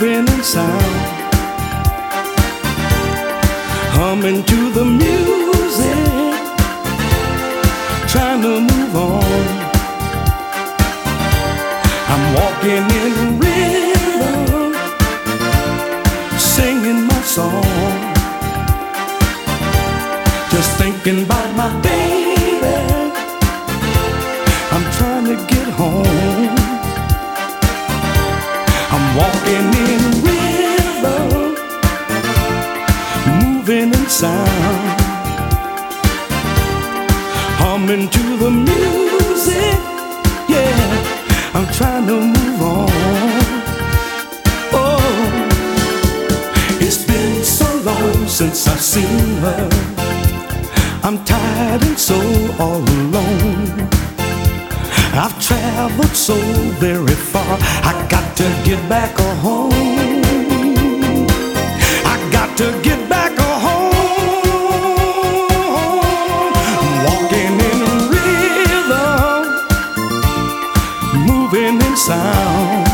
moving in sound, humming to the music, trying to move on. I'm walking in rhythm, singing my song, just thinking about my baby. I'm trying to get home. I'm walking in rhythm, moving in sound, humming to the music. Yeah, I'm trying to move on. Oh, it's been so long since I've seen her. I'm tired and so all alone. I've traveled so very far, I got to get back home. I got to get back home. I'm walking in rhythm, moving in sound,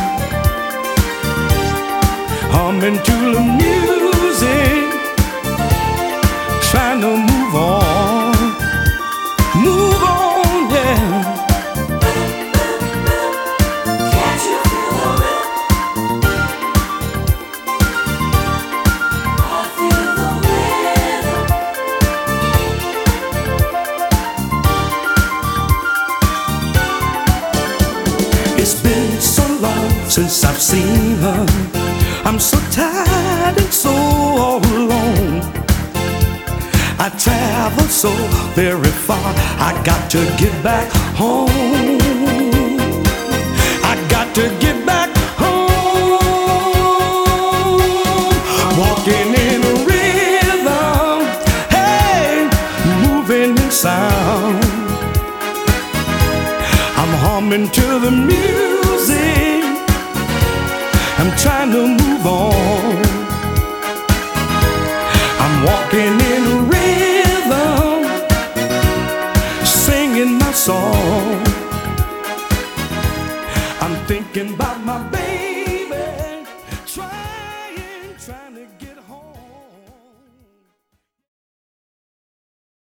humming to the music, trying to move on. Move on, yeah. It's been so long since I've seen her. I'm so tired and so all alone. I travel so very far, I got to get back home. I got to get back home. Walking in a rhythm, hey, moving in sound, I'm humming to the music, I'm trying to move on. I'm walking in a rhythm, singing my song. I'm thinking about my baby, trying to